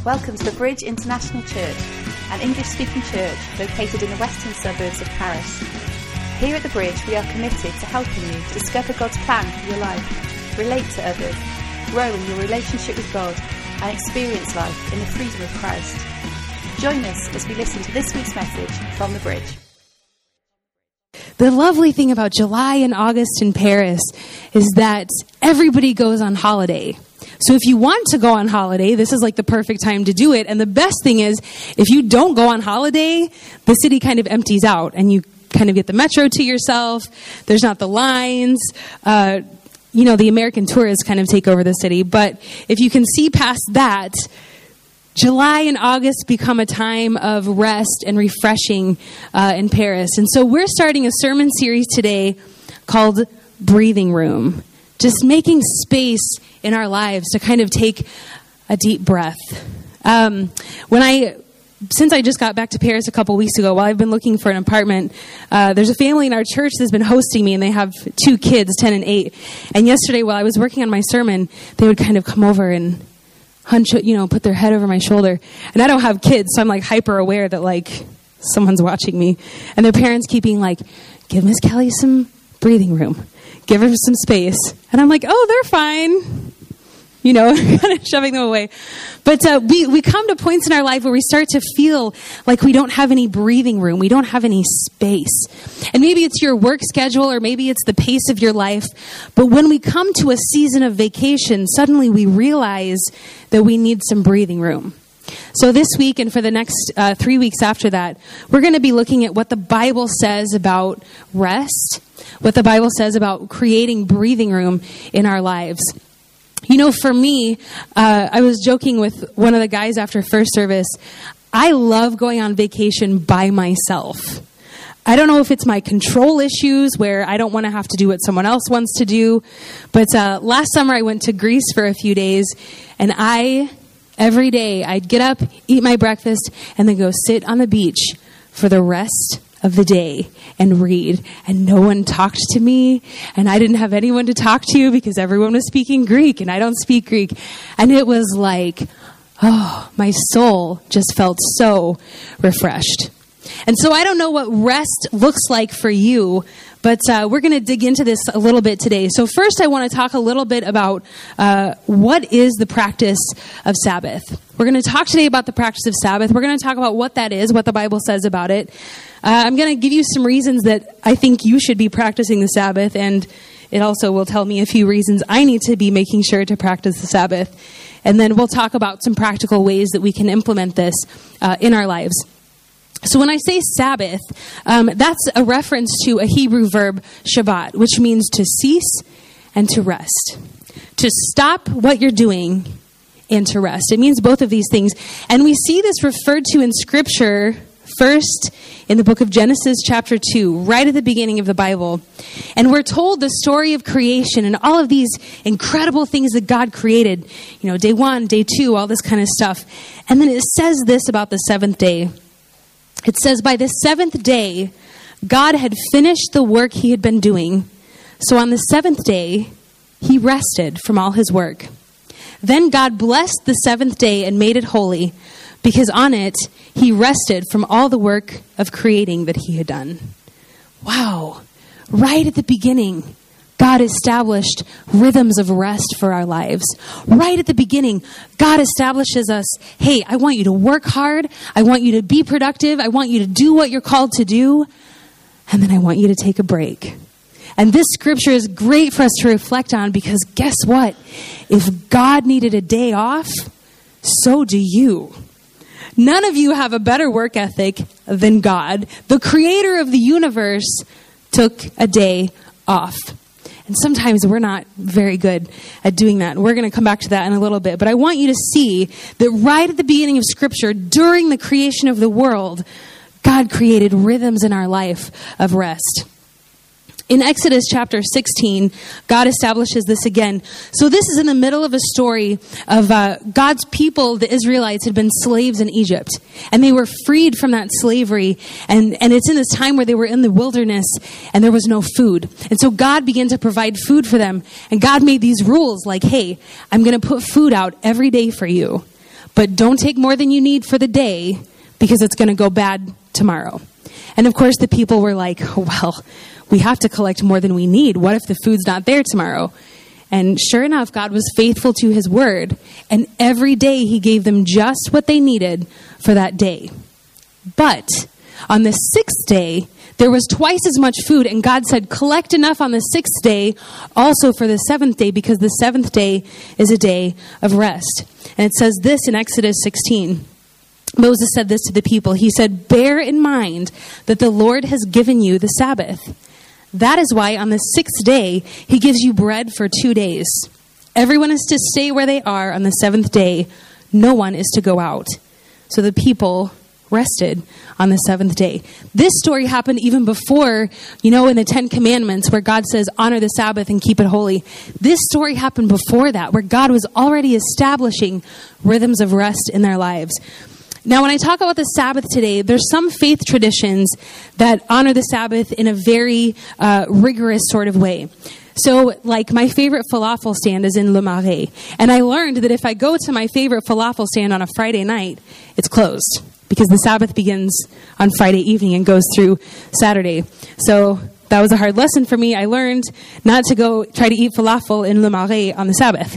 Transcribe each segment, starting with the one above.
Welcome to the Bridge International Church, an English-speaking church located in the western suburbs of Paris. Here at the Bridge, we are committed to helping you to discover God's plan for your life, relate to others, grow in your relationship with God, and experience life in the freedom of Christ. Join us as we listen to this week's message from the Bridge. The lovely thing about July and August in Paris is that everybody goes on holiday. So if you want to go on holiday, this is like the perfect time to do it. And the best thing is, if you don't go on holiday, the city kind of empties out and you kind of get the metro to yourself. There's not the lines. The American tourists kind of take over the city. But if you can see past that, July and August become a time of rest and refreshing in Paris. And so we're starting a sermon series today called Breathing Room. Just making space in our lives to kind of take a deep breath. Since I just got back to Paris a couple weeks ago, while I've been looking for an apartment, there's a family in our church that's been hosting me, and they have 2 kids, 10 and 8. And yesterday, while I was working on my sermon, they would kind of come over and put their head over my shoulder. And I don't have kids, so I'm like hyper aware that someone's watching me. And their parents keep being like, "Give Miss Kelly some breathing room. Give her some space." And I'm like, "Oh, they're fine." Kind of shoving them away. But we come to points in our life where we start to feel like we don't have any breathing room. We don't have any space. And maybe it's your work schedule, or maybe it's the pace of your life. But when we come to a season of vacation, suddenly we realize that we need some breathing room. So this week and for the next 3 weeks after that, we're going to be looking at what the Bible says about rest, what the Bible says about creating breathing room in our lives. For me, I was joking with one of the guys after first service. I love going on vacation by myself. I don't know if it's my control issues where I don't want to have to do what someone else wants to do. But last summer I went to Greece for a few days, and every day I'd get up, eat my breakfast, and then go sit on the beach for the rest of the day and read. And no one talked to me, and I didn't have anyone to talk to because everyone was speaking Greek and I don't speak Greek. And it was like, my soul just felt so refreshed. And so I don't know what rest looks like for you, but we're going to dig into this a little bit today. So first I want to talk a little bit about what is the practice of Sabbath. We're going to talk today about the practice of Sabbath. We're going to talk about what that is, what the Bible says about it. I'm going to give you some reasons that I think you should be practicing the Sabbath, and it also will tell me a few reasons I need to be making sure to practice the Sabbath. And then we'll talk about some practical ways that we can implement this in our lives. So when I say Sabbath, that's a reference to a Hebrew verb, Shabbat, which means to cease and to rest. To stop what you're doing and to rest. It means both of these things. And we see this referred to in Scripture first in the book of Genesis chapter 2, right at the beginning of the Bible. And we're told the story of creation and all of these incredible things that God created. Day 1, day 2, all this kind of stuff. And then it says this about the seventh day. It says, by the seventh day, God had finished the work he had been doing. So on the seventh day, he rested from all his work. Then God blessed the seventh day and made it holy, because on it, he rested from all the work of creating that he had done. Wow. Right at the beginning, God established rhythms of rest for our lives. Right at the beginning, God establishes us, hey, I want you to work hard. I want you to be productive. I want you to do what you're called to do. And then I want you to take a break. And this scripture is great for us to reflect on, because guess what? If God needed a day off, so do you. None of you have a better work ethic than God. The creator of the universe took a day off. And sometimes we're not very good at doing that. We're going to come back to that in a little bit. But I want you to see that right at the beginning of Scripture, during the creation of the world, God created rhythms in our life of rest. In Exodus chapter 16, God establishes this again. So this is in the middle of a story of God's people, the Israelites, had been slaves in Egypt. And they were freed from that slavery. And it's in this time where they were in the wilderness and there was no food. And so God began to provide food for them. And God made these rules like, hey, I'm going to put food out every day for you. but don't take more than you need for the day because it's going to go bad tomorrow. And of course, the people were like, well, we have to collect more than we need. What if the food's not there tomorrow? And sure enough, God was faithful to his word. And every day he gave them just what they needed for that day. But on the sixth day, there was twice as much food. And God said, collect enough on the sixth day, also for the seventh day, because the seventh day is a day of rest. And it says this in Exodus 16. Moses said this to the people. He said, bear in mind that the Lord has given you the Sabbath. That is why on the sixth day, he gives you bread for 2 days. Everyone is to stay where they are on the seventh day. No one is to go out. So the people rested on the seventh day. This story happened even before, in the 10 Commandments where God says, honor the Sabbath and keep it holy. This story happened before that, where God was already establishing rhythms of rest in their lives. Now, when I talk about the Sabbath today, there's some faith traditions that honor the Sabbath in a very rigorous sort of way. So, like, my favorite falafel stand is in Le Marais. And I learned that if I go to my favorite falafel stand on a Friday night, it's closed, because the Sabbath begins on Friday evening and goes through Saturday. So that was a hard lesson for me. I learned not to go try to eat falafel in Le Marais on the Sabbath.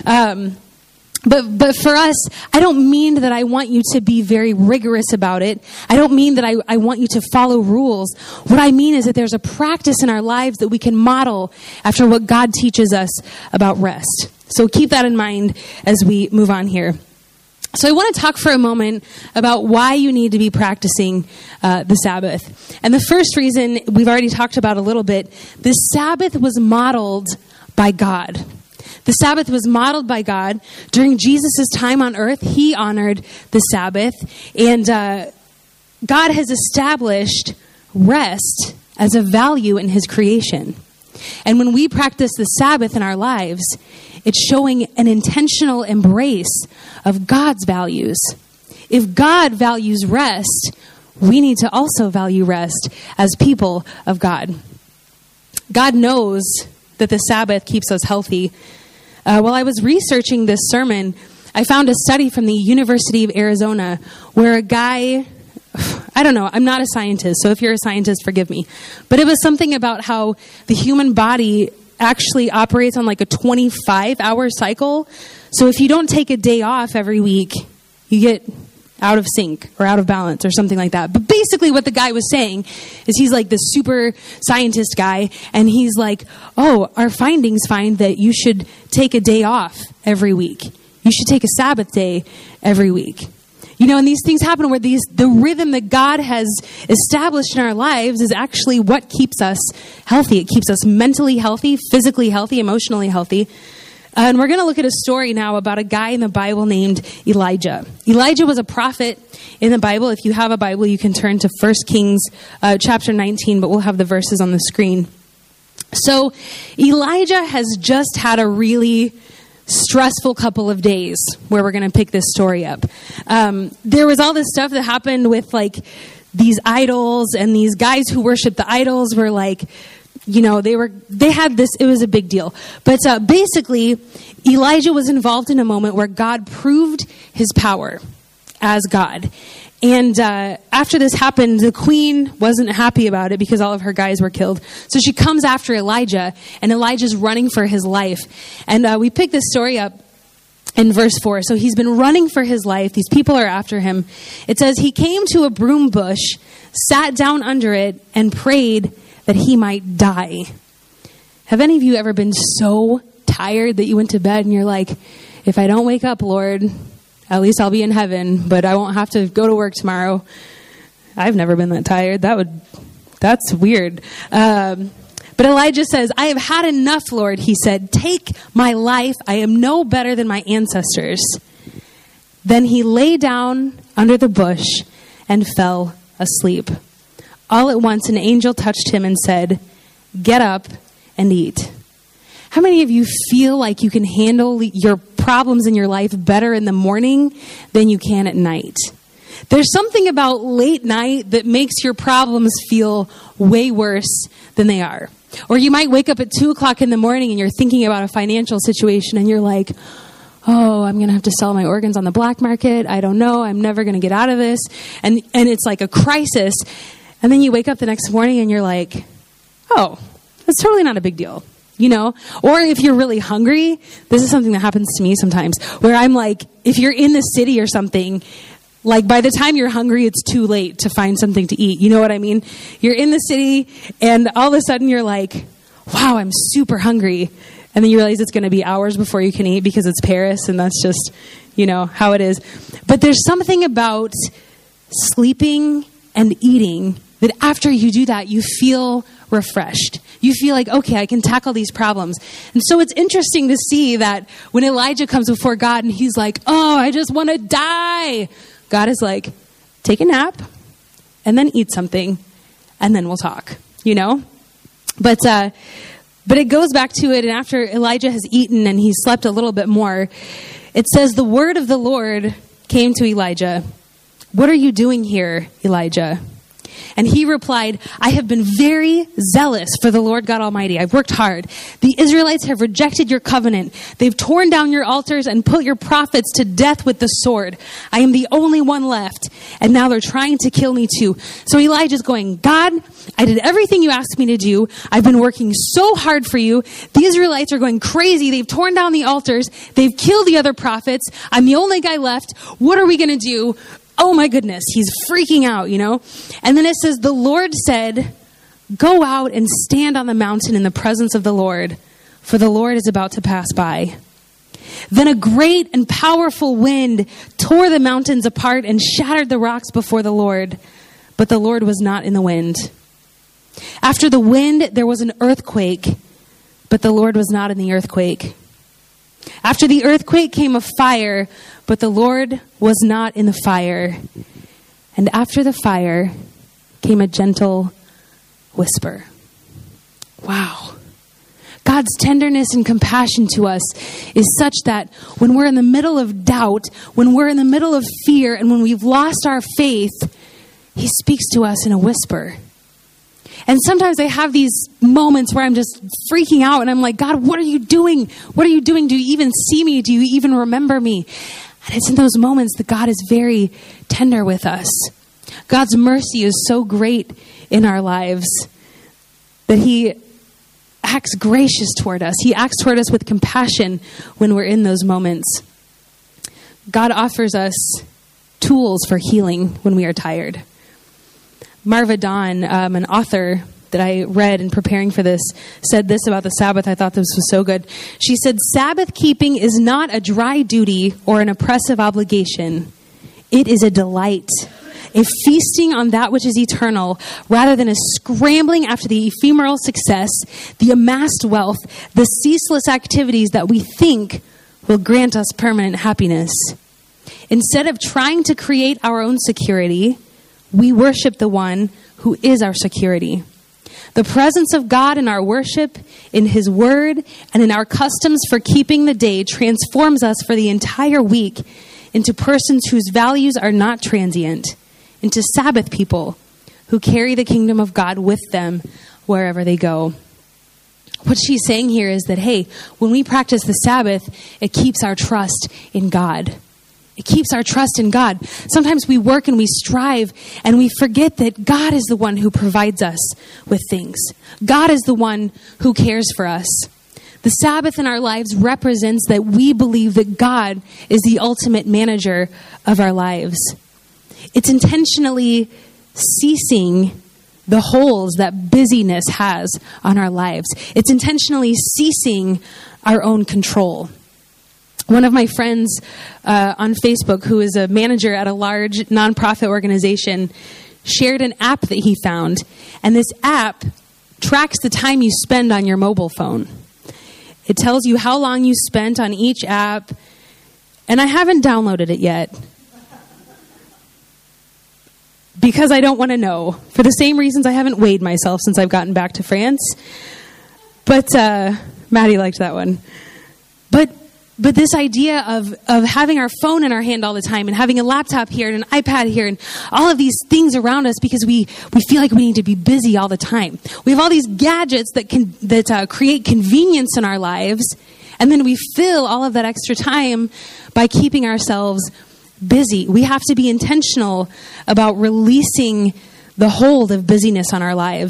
But for us, I don't mean that I want you to be very rigorous about it. I don't mean that I want you to follow rules. What I mean is that there's a practice in our lives that we can model after what God teaches us about rest. So keep that in mind as we move on here. So I want to talk for a moment about why you need to be practicing the Sabbath. And the first reason we've already talked about a little bit, the Sabbath was modeled by God. The Sabbath was modeled by God. During Jesus' time on earth, he honored the Sabbath. And God has established rest as a value in his creation. And when we practice the Sabbath in our lives, it's showing an intentional embrace of God's values. If God values rest, we need to also value rest as people of God. God knows that the Sabbath keeps us healthy. While I was researching this sermon, I found a study from the University of Arizona where a guy, I don't know, I'm not a scientist, so if you're a scientist, forgive me. But it was something about how the human body actually operates on like a 25-hour cycle. So if you don't take a day off every week, you get out of sync or out of balance or something like that. But basically what the guy was saying is he's like the super scientist guy, and he's like, oh, our findings find that you should take a day off every week. You should take a Sabbath day every week. And these things happen where the rhythm that God has established in our lives is actually what keeps us healthy. It keeps us mentally healthy, physically healthy, emotionally healthy. And we're going to look at a story now about a guy in the Bible named Elijah. Elijah was a prophet in the Bible. If you have a Bible, you can turn to 1 Kings chapter 19, but we'll have the verses on the screen. So Elijah has just had a really stressful couple of days where we're going to pick this story up. There was all this stuff that happened with like these idols, and these guys who worship the idols were like, they had this, it was a big deal. But basically, Elijah was involved in a moment where God proved his power as God. And after this happened, the queen wasn't happy about it because all of her guys were killed. So she comes after Elijah, and Elijah's running for his life. And we pick this story up in verse 4. So he's been running for his life. These people are after him. It says, he came to a broom bush, sat down under it, and prayed that he might die. Have any of you ever been so tired that you went to bed and you're like, if I don't wake up, Lord, at least I'll be in heaven, but I won't have to go to work tomorrow. I've never been that tired. That's weird. But Elijah says, I have had enough, Lord, he said. Take my life. I am no better than my ancestors. Then he lay down under the bush and fell asleep. All at once, an angel touched him and said, get up and eat. How many of you feel like you can handle your problems in your life better in the morning than you can at night? There's something about late night that makes your problems feel way worse than they are. Or you might wake up at 2 o'clock in the morning and you're thinking about a financial situation and you're like, oh, I'm going to have to sell my organs on the black market. I don't know. I'm never going to get out of this. And it's like a crisis. And then you wake up the next morning and you're like, oh, that's totally not a big deal. You know, or if you're really hungry, this is something that happens to me sometimes, where I'm like, if you're in the city or something, like by the time you're hungry, it's too late to find something to eat. You know what I mean? You're in the city and all of a sudden you're like, wow, I'm super hungry. And then you realize it's going to be hours before you can eat because it's Paris and that's just, you know, how it is. But there's something about sleeping and eating that after you do that, you feel refreshed. You feel like, okay, I can tackle these problems. And so it's interesting to see that when Elijah comes before God and he's like, oh, I just want to die. God is like, take a nap and then eat something and then we'll talk, you know? But it goes back to it. And after Elijah has eaten and he slept a little bit more, it says the word of the Lord came to Elijah. What are you doing here, Elijah? And he replied, I have been very zealous for the Lord God Almighty. I've worked hard. The Israelites have rejected your covenant. They've torn down your altars and put your prophets to death with the sword. I am the only one left. And now they're trying to kill me too. So Elijah's going, God, I did everything you asked me to do. I've been working so hard for you. The Israelites are going crazy. They've torn down the altars. They've killed the other prophets. I'm the only guy left. What are we going to do? Oh my goodness, he's freaking out, you know? And then it says, the Lord said, go out and stand on the mountain in the presence of the Lord, for the Lord is about to pass by. Then a great and powerful wind tore the mountains apart and shattered the rocks before the Lord, but the Lord was not in the wind. After the wind, there was an earthquake, but the Lord was not in the earthquake. After the earthquake came a fire, but the Lord was not in the fire. And after the fire came a gentle whisper. Wow. God's tenderness and compassion to us is such that when we're in the middle of doubt, when we're in the middle of fear, and when we've lost our faith, he speaks to us in a whisper. And sometimes I have these moments where I'm just freaking out and I'm like, God, what are you doing? What are you doing? Do you even see me? Do you even remember me? And it's in those moments that God is very tender with us. God's mercy is so great in our lives that he acts gracious toward us. He acts toward us with compassion when we're in those moments. God offers us tools for healing when we are tired. Marva Dawn, an author that I read in preparing for this, said this about the Sabbath. I thought this was so good. She said, Sabbath keeping is not a dry duty or an oppressive obligation. It is a delight, a feasting on that which is eternal, rather than a scrambling after the ephemeral success, the amassed wealth, the ceaseless activities that we think will grant us permanent happiness. Instead of trying to create our own security, we worship the one who is our security. The presence of God in our worship, in his word, and in our customs for keeping the day transforms us for the entire week into persons whose values are not transient, into Sabbath people who carry the kingdom of God with them wherever they go. What she's saying here is that, hey, when we practice the Sabbath, it keeps our trust in God. It keeps our trust in God. Sometimes we work and we strive and we forget that God is the one who provides us with things. God is the one who cares for us. The Sabbath in our lives represents that we believe that God is the ultimate manager of our lives. It's intentionally ceasing the holes that busyness has on our lives. It's intentionally ceasing our own control. One of my friends on Facebook, who is a manager at a large nonprofit organization, shared an app that he found. And this app tracks the time you spend on your mobile phone. It tells you how long you spent on each app. And I haven't downloaded it yet, because I don't want to know. For the same reasons I haven't weighed myself since I've gotten back to France. But Maddie liked that one. But this idea of having our phone in our hand all the time and having a laptop here and an iPad here and all of these things around us because we feel like we need to be busy all the time. We have all these gadgets that create convenience in our lives, And then we fill all of that extra time by keeping ourselves busy. We have to be intentional about releasing the hold of busyness on our lives.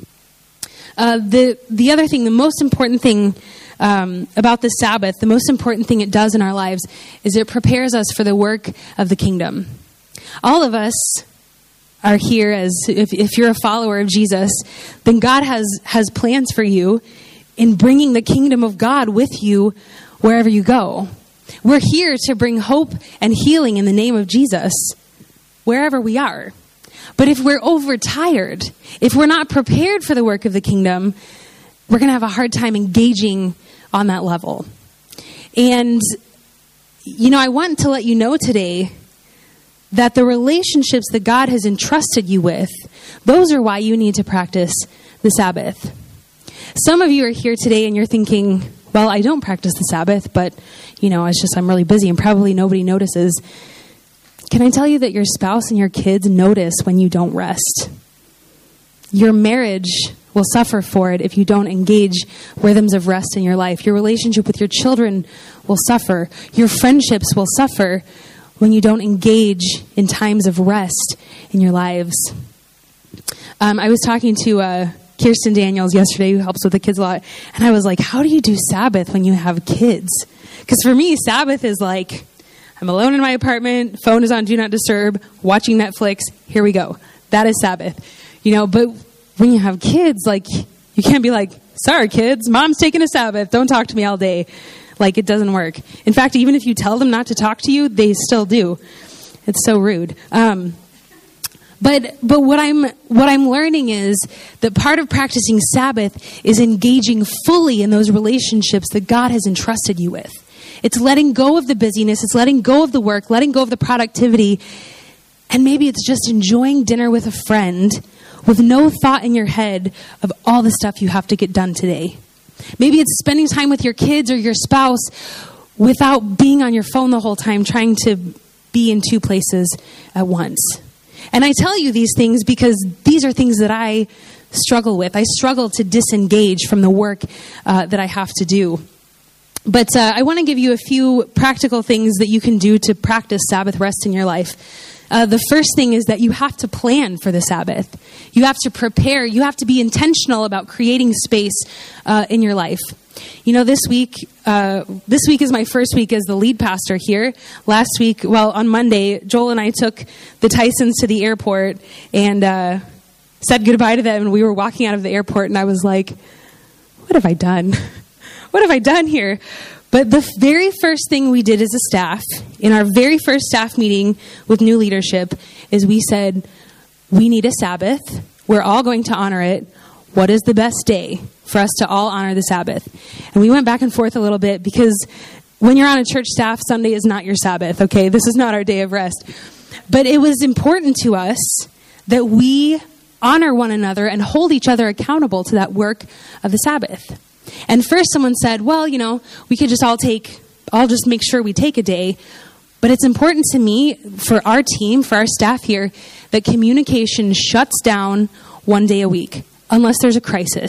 The other thing, the most important thing about the Sabbath, the most important thing it does in our lives is it prepares us for the work of the kingdom. All of us are here as, if you're a follower of Jesus, then God has plans for you in bringing the kingdom of God with you wherever you go. We're here to bring hope and healing in the name of Jesus wherever we are. But if we're overtired, if we're not prepared for the work of the kingdom, we're going to have a hard time engaging on that level. And, I want to let you know today that the relationships that God has entrusted you with, those are why you need to practice the Sabbath. Some of you are here today and you're thinking, well, I don't practice the Sabbath, but, I'm really busy and probably nobody notices. Can I tell you that your spouse and your kids notice when you don't rest? Your marriage will suffer for it if you don't engage rhythms of rest in your life. Your relationship with your children will suffer. Your friendships will suffer when you don't engage in times of rest in your lives. I was talking to Kirsten Daniels yesterday, who helps with the kids a lot, and I was like, how do you do Sabbath when you have kids? Because for me, Sabbath is like, I'm alone in my apartment, phone is on Do Not Disturb, watching Netflix, here we go. That is Sabbath. But when you have kids, you can't be like, sorry kids, mom's taking a Sabbath, don't talk to me all day. It doesn't work. In fact, even if you tell them not to talk to you, they still do. It's so rude. But what I'm learning is that part of practicing Sabbath is engaging fully in those relationships that God has entrusted you with. It's letting go of the busyness. It's letting go of the work, letting go of the productivity. And maybe it's just enjoying dinner with a friend with no thought in your head of all the stuff you have to get done today. Maybe it's spending time with your kids or your spouse without being on your phone the whole time, trying to be in two places at once. And I tell you these things because these are things that I struggle with. I struggle to disengage from the work that I have to do. But I want to give you a few practical things that you can do to practice Sabbath rest in your life. The first thing is that you have to plan for the Sabbath. You have to prepare. You have to be intentional about creating space in your life. This week is my first week as the lead pastor here. Last week, on Monday, Joel and I took the Tysons to the airport and said goodbye to them. And we were walking out of the airport and I was like, what have I done? What have I done here? But the very first thing we did as a staff, in our very first staff meeting with new leadership, is we said, we need a Sabbath. We're all going to honor it. What is the best day for us to all honor the Sabbath? And we went back and forth a little bit because when you're on a church staff, Sunday is not your Sabbath, okay? This is not our day of rest. But it was important to us that we honor one another and hold each other accountable to that work of the Sabbath. And first someone said, we could just I'll just make sure we take a day. But it's important to me, for our team, for our staff here, that communication shuts down one day a week, unless there's a crisis.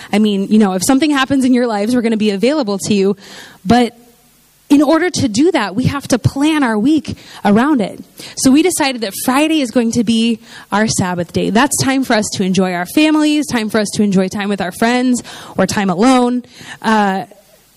If something happens in your lives, we're going to be available to you. But in order to do that, we have to plan our week around it. So we decided that Friday is going to be our Sabbath day. That's time for us to enjoy our families, time for us to enjoy time with our friends, or time alone. But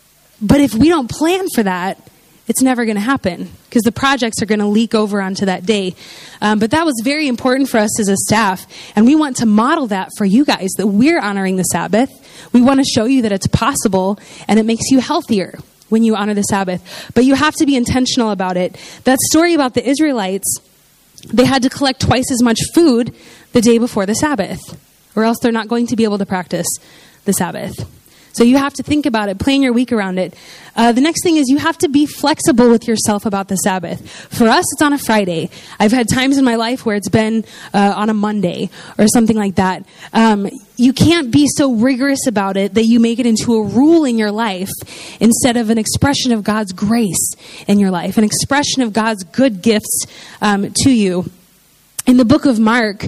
if we don't plan for that, it's never going to happen because the projects are going to leak over onto that day. But that was very important for us as a staff. And we want to model that for you guys, that we're honoring the Sabbath. We want to show you that it's possible and it makes you healthier when you honor the Sabbath. But you have to be intentional about it. That story about the Israelites, they had to collect twice as much food the day before the Sabbath, or else they're not going to be able to practice the Sabbath. So you have to think about it, plan your week around it. The next thing is you have to be flexible with yourself about the Sabbath. For us, it's on a Friday. I've had times in my life where it's been on a Monday or something like that. You can't be so rigorous about it that you make it into a rule in your life instead of an expression of God's grace in your life, an expression of God's good gifts to you. In the book of Mark,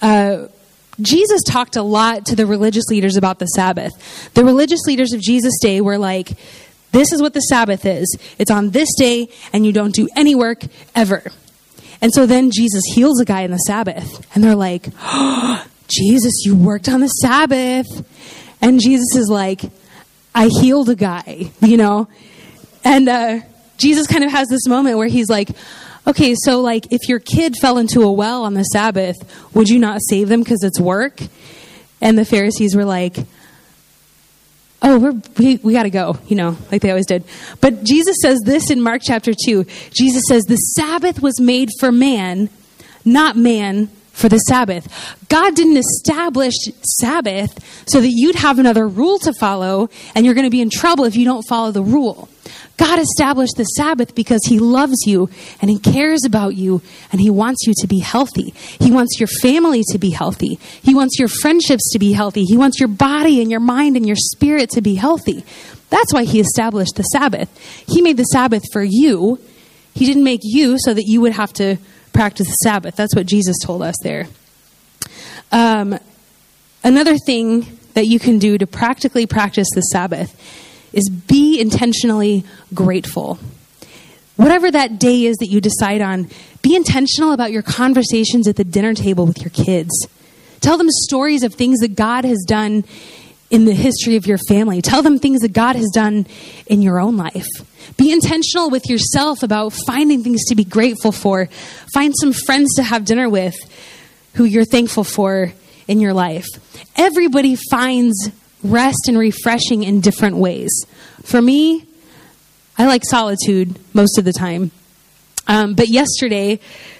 Jesus talked a lot to the religious leaders about the Sabbath. The religious leaders of Jesus' day were like, This is what the Sabbath is. It's on this day, and you don't do any work ever. And so then Jesus heals a guy on the Sabbath. And they're like, oh, Jesus, you worked on the Sabbath. And Jesus is like, I healed a guy, you know? And Jesus kind of has this moment where he's like, okay, so like if your kid fell into a well on the Sabbath, would you not save them because it's work? And the Pharisees were like, oh, we got to go, you know, like they always did. But Jesus says this in Mark chapter 2. Jesus says, the Sabbath was made for man, not man for the Sabbath. God didn't establish Sabbath so that you'd have another rule to follow and you're going to be in trouble if you don't follow the rule. God established the Sabbath because he loves you and he cares about you and he wants you to be healthy. He wants your family to be healthy. He wants your friendships to be healthy. He wants your body and your mind and your spirit to be healthy. That's why he established the Sabbath. He made the Sabbath for you. He didn't make you so that you would have to practice the Sabbath. That's what Jesus told us there. Another thing that you can do to practically practice the Sabbath is be intentionally grateful. Whatever that day is that you decide on, be intentional about your conversations at the dinner table with your kids. Tell them stories of things that God has done in the history of your family. Tell them things that God has done in your own life. Be intentional with yourself about finding things to be grateful for. Find some friends to have dinner with who you're thankful for in your life. Everybody finds rest and refreshing in different ways. For me, I like solitude most of the time. But yesterday,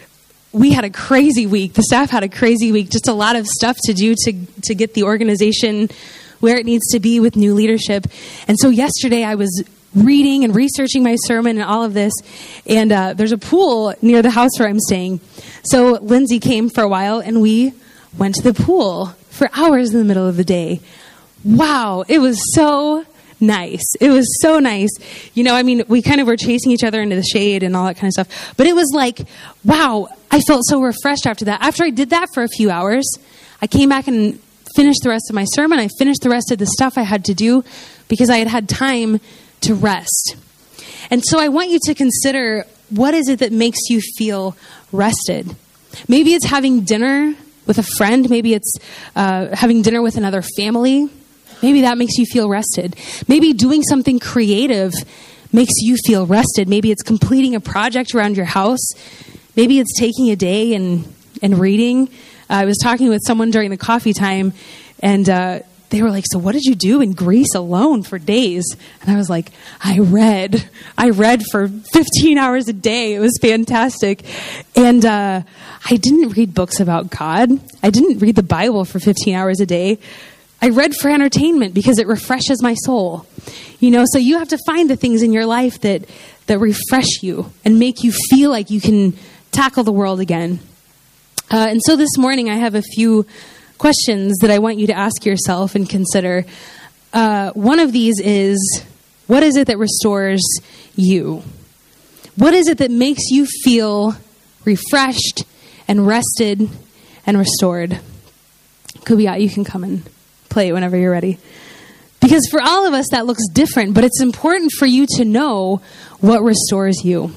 we had a crazy week. The staff had a crazy week. Just a lot of stuff to do to get the organization where it needs to be with new leadership. And so yesterday I was reading and researching my sermon and all of this. And there's a pool near the house where I'm staying. So Lindsay came for a while and we went to the pool for hours in the middle of the day. Wow, it was so nice. It was so nice. You know, I mean, we kind of were chasing each other into the shade and all that kind of stuff. But it was like, wow, I felt so refreshed after that. After I did that for a few hours, I came back and finished the rest of my sermon. I finished the rest of the stuff I had to do because I had had time to rest. And so I want you to consider, what is it that makes you feel rested? Maybe it's having dinner with a friend. Maybe it's having dinner with another family. Maybe that makes you feel rested. Maybe doing something creative makes you feel rested. Maybe it's completing a project around your house. Maybe it's taking a day and reading. I was talking with someone during the coffee time, and they were like, so what did you do in Greece alone for days? And I was like, I read for 15 hours a day. It was fantastic. And I didn't read books about God. I didn't read the Bible for 15 hours a day. I read for entertainment because it refreshes my soul. You know, so you have to find the things in your life that refresh you and make you feel like you can tackle the world again. And so this morning I have a few questions that I want you to ask yourself and consider. One of these is, what is it that restores you? What is it that makes you feel refreshed and rested and restored? Kubiat, you can come and play it whenever you're ready. Because for all of us, that looks different, but it's important for you to know what restores you.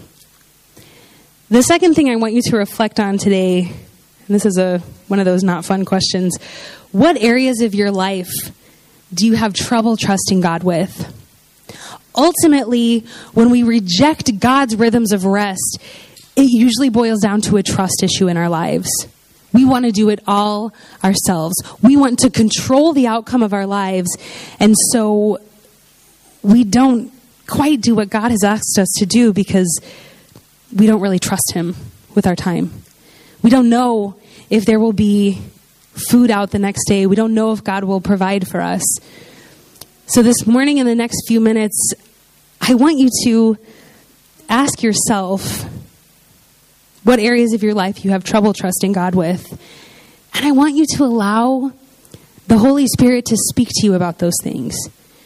The second thing I want you to reflect on today, and this is one of those not fun questions, what areas of your life do you have trouble trusting God with? Ultimately, when we reject God's rhythms of rest, it usually boils down to a trust issue in our lives. We want to do it all ourselves. We want to control the outcome of our lives. And so we don't quite do what God has asked us to do because we don't really trust him with our time. We don't know if there will be food out the next day. We don't know if God will provide for us. So this morning, in the next few minutes, I want you to ask yourself what areas of your life you have trouble trusting God with. And I want you to allow the Holy Spirit to speak to you about those things.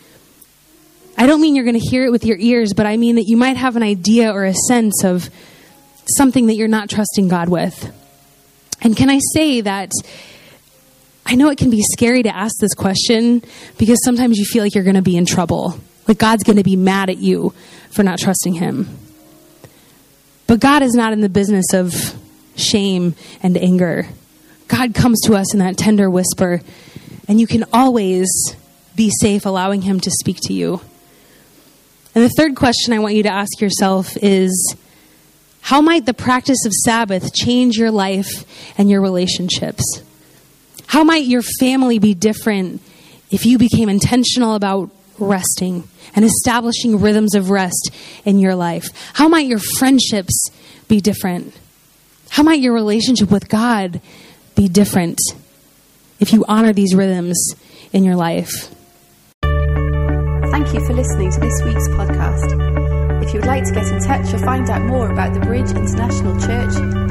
I don't mean you're going to hear it with your ears, but I mean that you might have an idea or a sense of something that you're not trusting God with. And can I say that I know it can be scary to ask this question because sometimes you feel like you're going to be in trouble. Like God's going to be mad at you for not trusting him. But God is not in the business of shame and anger. God comes to us in that tender whisper, and you can always be safe allowing him to speak to you. And the third question I want you to ask yourself is, how might the practice of Sabbath change your life and your relationships? How might your family be different if you became intentional about resting and establishing rhythms of rest in your life? How might your friendships be different? How might your relationship with God be different if you honor these rhythms in your life? Thank you for listening to this week's podcast. If you would like to get in touch or find out more about the Bridge International Church,